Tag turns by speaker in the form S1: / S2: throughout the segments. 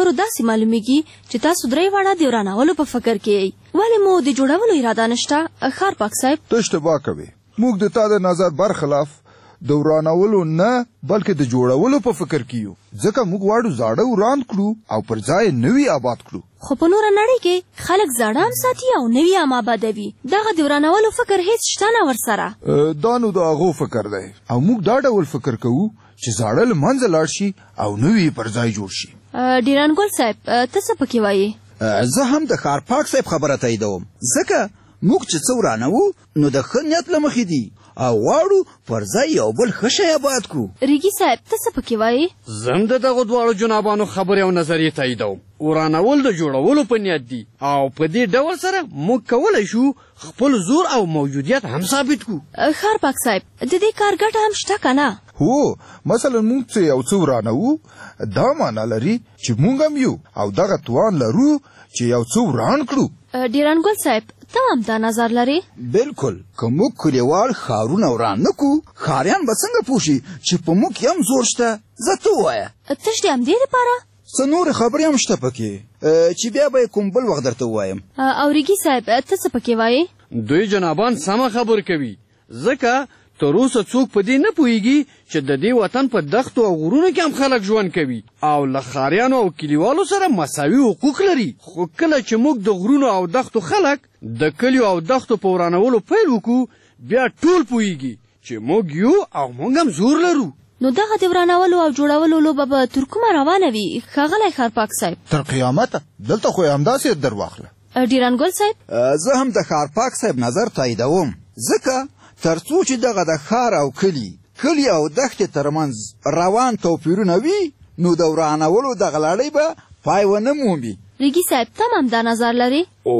S1: خبرو داسې معلومیږي چې تاسو درې واړه د ورانولو په فکر کې یئ. ولې مو د جوړولو اراده نشته؟ ښارپاک صاحب
S2: ته اشتباه کوې. موږ د تا د نظر برخلاف د ورانولو نه بلکې د جوړولو په فکر کې یو، ځکه موږ واړو زاړه وران کړو او پر ځای نوي آباد کړو.
S1: خو په نوره نړۍ کې خلک زاړه هم ساتي او نوي هم آبادوي. دغه د ورانولو فکر هیڅ شته نه ورسره.
S2: دا نو د هغو فکر دی او موږ دا ډول فکر کوو چې زاړه له منځه لاړ شي او نوي پر ځای جوړ شي.
S1: ډیرانګل صاحب ته څه پکې وایې؟
S3: زه هم د ښارپاک صاحب خبره تاییدوم، ځکه موږ چې څه ورانوو نو د ښه نیت له مخې دي او غواړو پر ځای یو بل ښه شی آباد کړو.
S1: ریګي صاحب ته څه پکې وایې؟
S4: زه هم د دغو دواړو جنابانو خبرې او نظریې تاییدوم. ورانول د جوړولو په نیت دي او په دې ډول سره موږ کولی شو خپل زور او موجودیت هم ثابت کړو.
S1: ښارپاک صاحب د دې کار ګټه هم شته که نه؟
S2: هو مثلا موږ چې یو څه ورانوو دا معنا لري چې موږ هم یو او دغه توان لرو چې یو څه وران کړو.
S1: ډیرانګل صاحب ته هم دا نظر لري؟
S3: بالکل. که موږ کلیوال ښارونه وران نه کړو ښاریان به څنګه پوه شي چې په موږ هم زور شته؟ زه ته ووایه
S1: تش د همدې لپاره
S3: څه نورې خبرې هم شته پکې چې بیا به یې کوم بل وخت درته ووایم.
S1: او ریګي صاحب ته څه پکې وایې؟
S4: دوی جنابان سمه خبر کوي، ځکه تر اوسه څوک په دې نه پوهیږي چې د دې وطن په دښتو او غرونو کې هم خلک ژوند کوي او له ښاریانو او کلیوالو سره مساوي حقوق لري. خو کله چې موږ د غرونو او دښتو خلک د کلیو او دښتو په ورانولو پیل وکړو بیا ټول پوهیږي چې موږ یو او موږ هم زور لرو.
S1: نو دغه د ورانولو او جوړولو لوبه به تر کومه روانه وي ښاغلی ښارپاک صاحب؟
S2: تر قیامته. دلته خو یې همداسې در واخله.
S1: ډیرانګل صاحب
S3: زه هم د ښارپاک صاحب نظر تاییدوم، ځکه تر څو چې دغه د ښار او کلي او دښتې ترمنځ روان توپیرونه وي نو د ورانولو دغه لړۍ به پای ونه مومي.
S1: ریګي صاحب ته هم دا نظر لري؟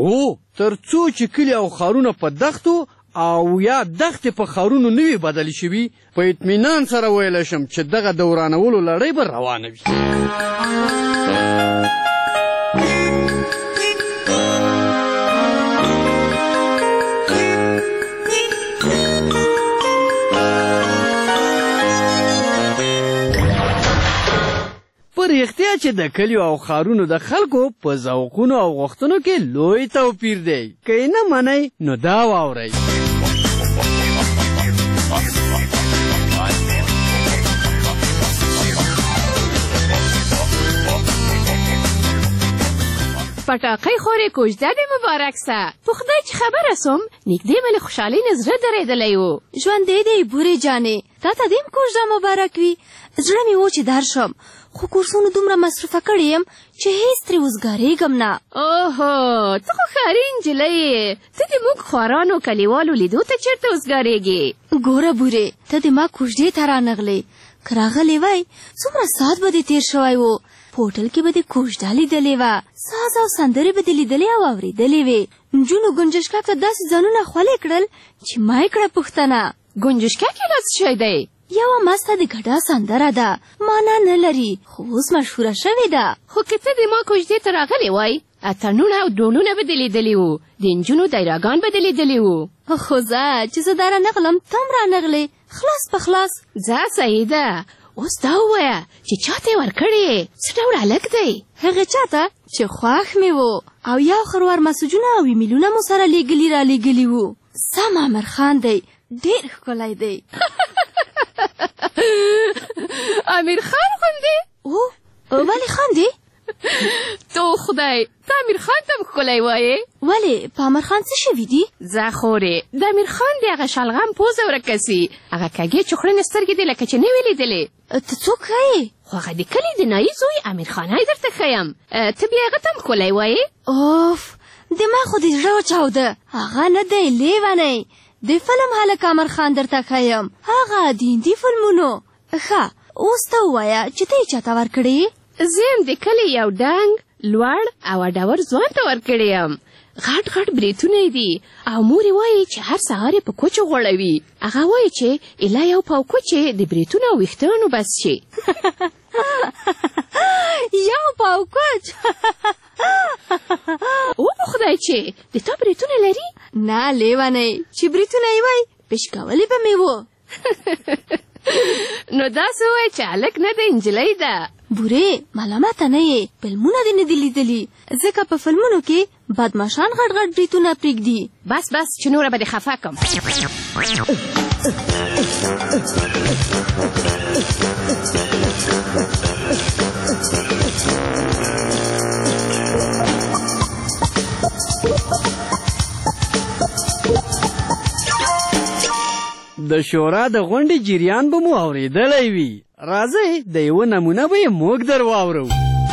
S4: تر څو چې کلي او ښارونه په دښتو او یا دښتې په ښارونو نه وي بدلې شوي په اطمینان سره ویلی شم چې دغه د ورانولو لړۍ به روانه وي. رښتیا چې د کلیو او ښارونو د خلکو په ذوقونو او غوښتنو کې لوی توپیر دی. که یې نه منئ نو دا واورئ.
S5: پټاقۍ خورې کوژده دې مبارک سه. په خدای چې خبره سوم نږدې مې له خوشحالۍ نه زړه درېدلی و.
S1: ژوندی دی بورې جانې، تا ته دې هم کوژده مبارک وي. زړه مې و چې درشم خو کورسونو دومره مصروفه کړې یم چې هیڅ ترې اوسګارېږم نه.
S5: اوهو ته خو ښاري نجلۍ یې، ته د موږ خوارانو کلیوالو لیدو ته چېرته اوسګارېږې؟
S1: ګوره بورې ته د ما کوژدې ته رانغلې. که راغلی وای څومره ساعت به دې تېر شوی و. په هوټل کې به دې کوژده لیدلې وه، ساز او سندرې به دې لیدلې او اورېدلې وې. نجونو ګنجشکک ته داسې ځانونه خولې کړل چې ما یې کړه پوښتنه.
S5: ګنجشکک یې څه شی دی؟
S1: یوه مسته د ګډا سندره ده، معنا نه لري خو اوس مشهوره شوې ده.
S5: خو که ته د ما کوژدې ته راغلی وای اتڼونه او ډولونه به دې لیدلي وو، د نجونو دایراګان به دې لیدلي وو.
S1: خو زه چې زه دا رانغلم ته هم رانغلې، خلاص په خلاص.
S5: ځه صحیح ده. اوس دا ووایه چې چا ته یې ورکړې؟ څه ډول هلک دی؟
S1: هغې چا ته چې خوښ مې و او یو خروار مسجونه او ایمیلونه مو سره لیږلي را لیږلي وو. سم امیرخان دی، ډېر ښکلی دی.
S5: امیرخان غوندې؟
S1: ولې خاندې؟
S5: تو خدای ته امیرخان ته هم ښکلی وایې؟
S1: ولې په امیرخان څه شوي دي؟
S5: ځه خورې د امیرخان د هغه شلغم پوزه ورکه سي، هغه کږې چوخړنې سترګې دې لکه چې نه وې لیدلې.
S1: ته څوک ښایې؟
S5: خو هغه د کلي د نایي زوی امیرخانی درته ښیم. ته بیا هغه ته هم ښکلی وایې؟
S1: اوف دما خو دې زړه وچاوده. هغه نه دی لیونی، د فلم هلک امیرخان درته ښیم، هغه د هندي فلمونو. ښه اوس ته ووایه چې ته یې چاته ورکړې؟
S5: زه یم د کلي یو ډنګ لوړ او اډور ځوان ته ورکړی یم. غټ غټ بریتونه یې دي او مور یې وایي چې هر سهار یې په کوچو غوړوي. هغه وایي چې ایله یو پاو کوچې د بریتونو او ویښتانو بس شي.
S1: یو پاو کوچ؟
S5: او په خدای چې د تا بریتونه لري؟
S1: نه لیونی، چې بریتونه یې وای پشکولې به مې و.
S5: نو داسې وایي چې هلک نه دی نجلۍ ده.
S1: بورې ملامته نه یې فلمونه دې نه دي لیدلي ځکه په فلمونو کې بدماشان غټ غټ بریتونه پرېږدي
S5: بس چې نوره به دې خفه کم
S4: د شورا د غونډې جریان به مو اورېدلی وي راځئ د یوه نمونه به یې موږ در واورو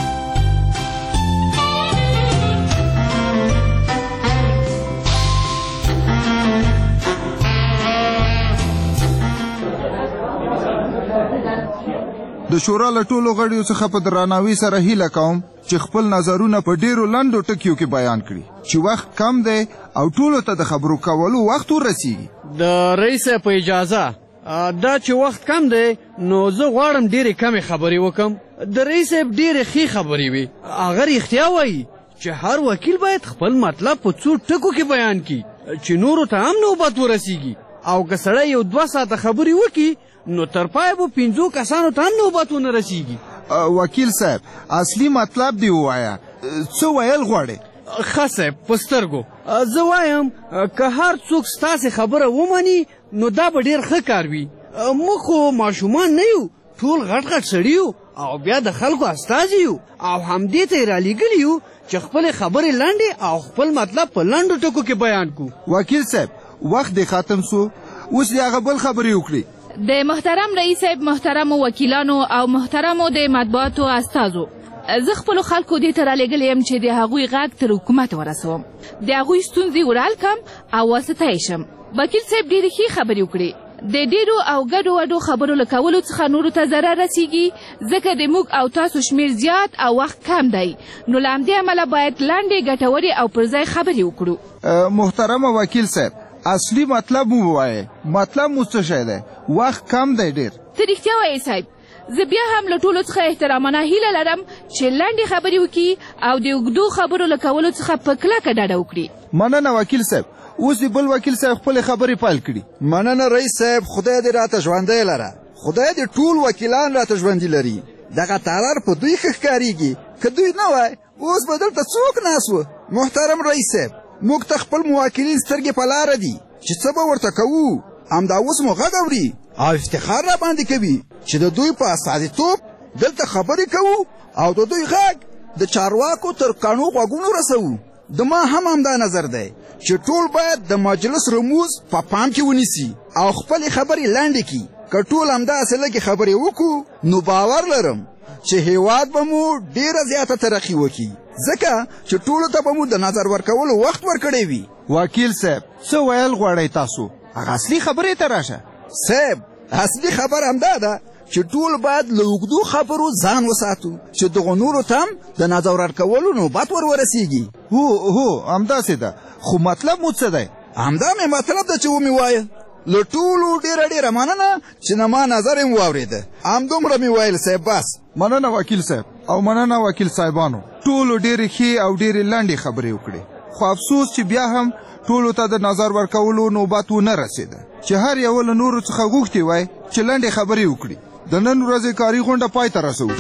S2: د شورا له ټولو غړیو څخه په درناوي سره هیله کوم چې خپل نظرونه په ډیرو لنډو ټکیو کې بیان کړي چې وخت کم دی او ټولو ته د خبرو کولو وخت ورسیږي
S4: د رئیس په اجازه دا چې وخت کم دی نو زه غواړم ډېرې کمې خبرې وکم د رئیس صاحب ډېرې ښې خبرې وي هغه رښتیا وایي چې هر وکیل باید خپل مطلب په څو ټکو کې بیان کړي چې نورو ته هم نوبت ورسیږي او که سړی یو 2 ساعته خبرې وکړي نو تر پای به 5 کسانو ته هم نوبت ونه رسیږي
S2: وکیل صاحب اصلي مطلب دی ووایه څه ویل غواړې
S4: ښه صاحب په سترګو زه وایم که هر څوک ستاسې خبره ومني نو دا به ډېر ښه کار وي موږ خو ماشومان نه یو ټول غټ غټ سړي یو او بیا د خلکو استازي یو او همدې ته یې رالیږلي یو چې خپلې خبرې لنډې او خپل مطلب په لنډو ټکو کې بیان کړو
S2: وکیل صاحب وخت دې ختم سو اوس دې هغه بل خبرې وکړي
S6: د محترم رئیس صاحب محترمو وکیلانو او محترمو د مطبوعاتو استازو زه خپلو خلکو دې ته رالیږلی یم چې د هغوی غږ تر حکومت ورسوم د هغوی ستونزې ورحل کړم او واسطه یې شم وکیل صاحب ډېرې ښې خبرې وکړې د ډېرو او ګډو وډو خبرو له کولو څخه نورو ته ضرر رسیږي ځکه د موږ او تاسو شمېر زیات او وخت کم دی نو له همدې امله باید لنډې ګټورې او پر ځای خبرې وکړو
S2: محترمه وکیل صاحب اصلي مطلب مو ووایه مطلب مو څه شی دی وخت کم دی ډېر
S6: ته رښتیا وایې صاحب زه بیا هم له ټولو څخه احترامانه هیله لرم چې لنډې خبرې وکړي او د اوږدو خبرو له کولو څخه په کلکه ډډه وکړي
S2: مننه وکیل صاحب اوس دې بل وکیل صاحب خپلې خبرې پیل کړي
S3: مننه رئیس صاحب خدای دې راته ژوندی لره خدای دې ټول وکیلان راته ژوندي لري دغه تالار په دوی ښه ښکارېږي که دوی نه وای اوس به دلته څوک ناست و محترم رئیس صاحب موږ ته خپل موکلین سترګې په لاره دي چې څه به ورته کوو همدا اوس مو غږ اوري او افتخار را باندې کوي چې د دوی په استازیتوب دلته خبرې کوو او د دوی غږ د چارواکو تر کاڼو غوږونو رسوو د ما هم همدا نظر دی چې ټول باید د مجلس رموز په پام کې ونیسي او خپلې خبرې لنډې کړي که ټول همداسې لږې خبرې وکړو نو باور لرم چې هیواد به مو ډېره زیاته ترقي وکړي ځکه چې ټولو ته به مو د نظر ورکولو وخت ورکړی وي
S2: وکیل صاحب څه ویل غواړئ تاسو هغه اصلي خبرې ته راشه
S3: صاحب اصلي خبر همدا ده چې ټول باید له اوږدو خبرو ځان وساتو چې دغو نورو ته هم د نظر ورکولو نوبت ورسیږي
S2: هو همداسې ده خو مطلب مو څه دی
S3: همدا مې مطلب ده چې ومې وایه له ټولو ډېره مننه چې نه ما نظر یې واورېده همدومره مې ویل صاحب بس
S2: مننه وکیل صاحب او مننه وکیل صاحبانو ټولو ډېرې ښې او ډېرې لنډې خبرې وکړې خو افسوس چې بیا هم ټولو ته د نظر ورکولو نوبت ونه رسېده چې هر یو له نورو څخه غوښتي وای چې لنډې خبرې وکړي د نن ورځې کاري غونډه پای ته رسوو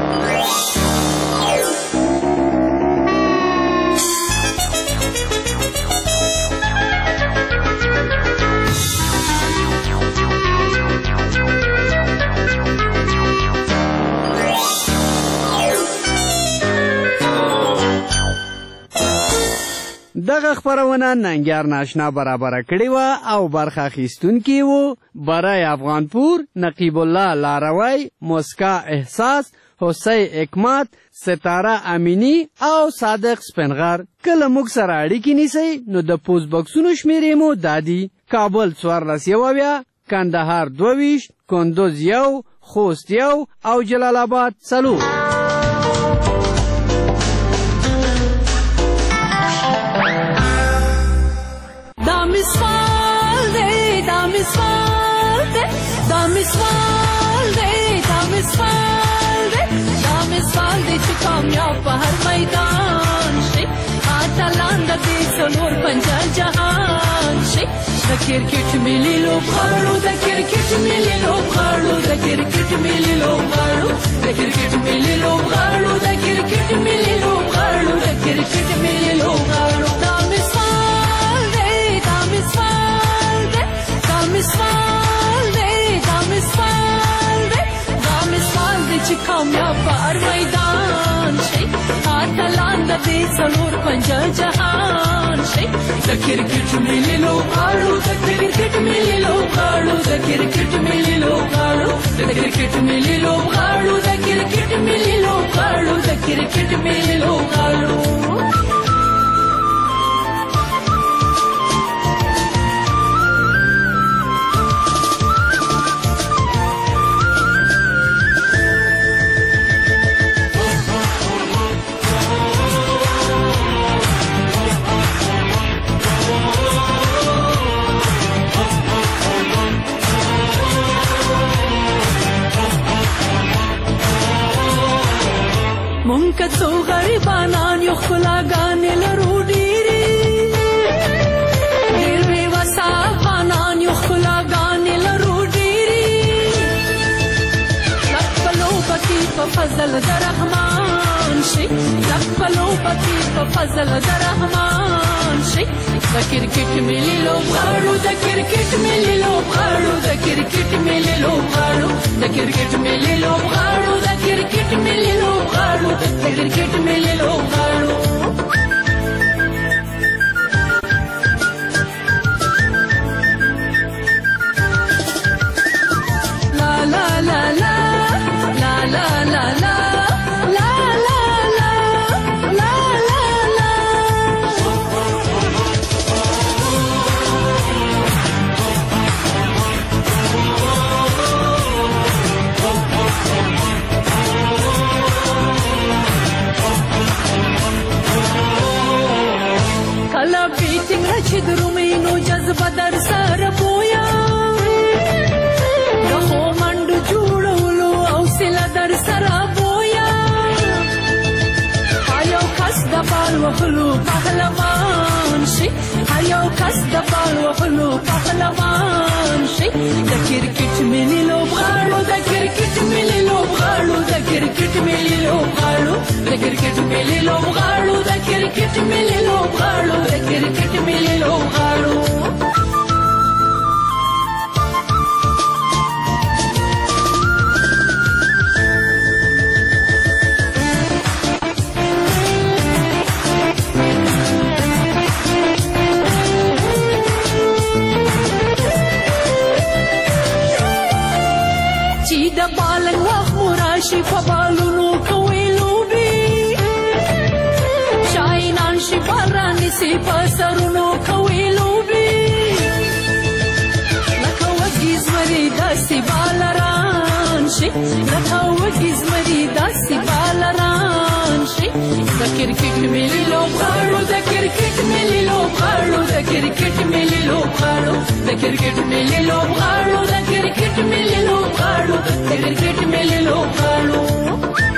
S4: دغه خپرونه ننګیار ناشنا برابره کړې وه او برخه اخیستونکي وو برای افغانپور نقیب الله لاروی مسکا احساس حسی حکمت ستاره امینی او صادق سپنغر کله موږ سره اړیکې نیسئ نو د پوسټ بکسونو شمیرې مو دا دي کابل 14 کندهار 22 کندوز 1 خوست 1 او جلال آباد 4
S7: کامیاب په هر میدان شي اتلان د دې څلور پنځه جهان شي د کرکټ ملي لوبغاړو د کرکټ ملي لوبغاړو د کرکټ ملي لوبغاړو د کرکټ ملي لوبغاړو د کرکټ ملي لوبغاړو د کرکټ ملي لوبغاړو دا مثال دی دا مثال دی دا مثال دی دا مثال دی دا مثال دی چې کامیاب بار میدان شي اتلان د دې څلور پنځه جهان شي د کرکټ ملي لوبغاړو د کرکټ ملي لوبغاړو د کرکټ ملي لوبغاړو د کرکټ ملي لوبغاړو د کرکټ ملي لوبغاړو د کرکټ ملي لوبغاړو مونږ څو غریبانان یو ښکلاګانې لرو ډېرې ډېر بېوسه افغانان یو ښکلاګانې لرو ډېرې لږ په لوبه کې په فضل د رحمان شي لږ په لوبه کې په فضل د رحمان شي د کرکټ ملي لوبغاړو د کرکټ ملي لوبغاړو د کرکټ ملي لوبغاړو د کرکټ ملي لوبغاړو د کرکټ ملي لوبغاړو د کرکټ ملي لوبغاړو لا لا لا لا لا لا لا لا چې درومینو جذبه در سره بویا د خو منډو جوړولو حوصله در سره بویا هر یو کس د بال وهلو پهلوان شي هر یو کس د بال وهلو پهلوان شي د کرکټ ملي لوبغاړو د کرکټ ملي لوبغاړو د کرکټ ملي لوبغاړو د کرکټ ملي لوبغاړو د کرکټ ملي لوبغاړو د کرکټ ملي لوبغاړو چې د بالنګ وخت مو راشي په بالونو کوي لوبې شاینان شي باران نیسي په سرونو کوي لوبې لکه وږي زمري داسې بالران شي لکه وږي زمري داسې بالران شي د کرکټ ملي لوبغاړو د کرکټ ملي لوبغاړو د کرکټ ملي لوبغاړو د کرکټ ملي لوبغاړو د کرکټ ملي لوبغاړو د کرکټ ملي لوبغاړو